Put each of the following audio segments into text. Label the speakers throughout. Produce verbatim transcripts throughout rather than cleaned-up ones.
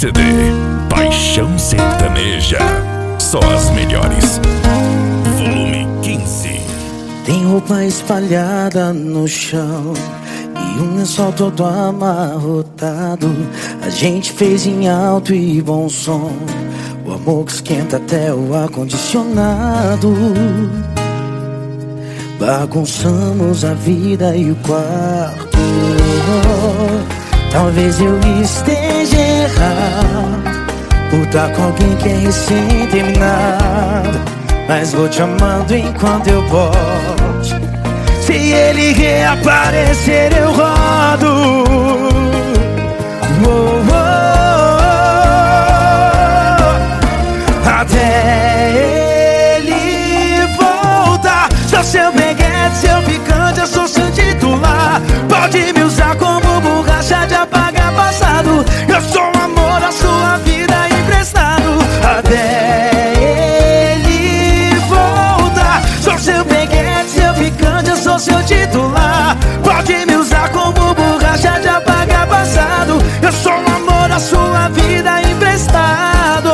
Speaker 1: C D Paixão Sertaneja, só as melhores. Volume quinze.
Speaker 2: Tem roupa espalhada no chão e um lençol todo amarrotado. A gente fez em alto e bom som, o amor que esquenta até o ar-condicionado. Bagunçamos a vida e o quarto. Talvez eu esteja errado por estar com alguém que é recém-terminado, mas vou te amando enquanto eu posso. Se ele reaparecer eu rodo. Oh, oh, oh. Até ele voltar. Sou seu beguete, seu picante, eu sou seu titular. Pode me usar como borracha de apagar passado. Eu sou o amor da sua vida emprestado. Até ele voltar. Sou seu beguete, seu picante, eu sou seu titular. Pode me usar como borracha de apagar passado. Eu sou o amor da sua vida emprestado.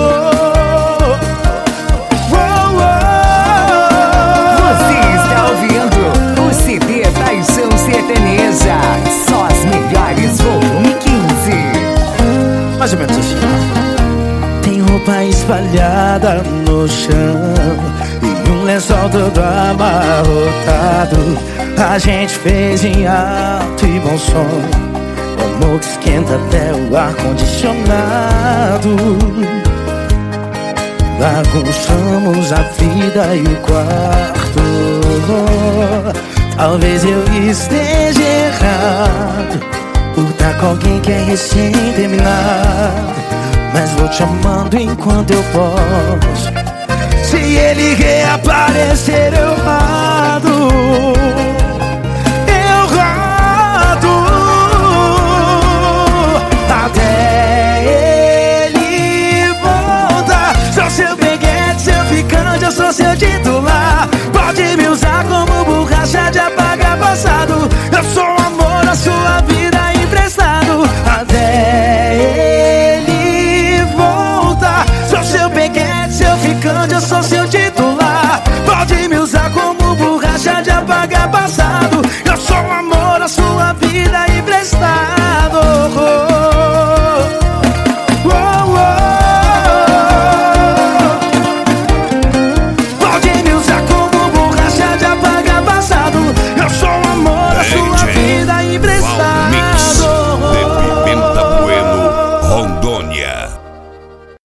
Speaker 3: Você está ouvindo o C D Paixão Sertaneja, só as melhores, volume quinze.
Speaker 2: Mais ou menos assim. Tem roupa espalhada no chão e um lençol todo amarrotado. A gente fez em alto e bom som, o amor que esquenta até o ar-condicionado. Bagunçamos a vida e o quarto. Talvez eu esteja errado por estar com alguém que é recém-terminado, mas vou te amando enquanto eu posso. Se ele reaparecer eu rado.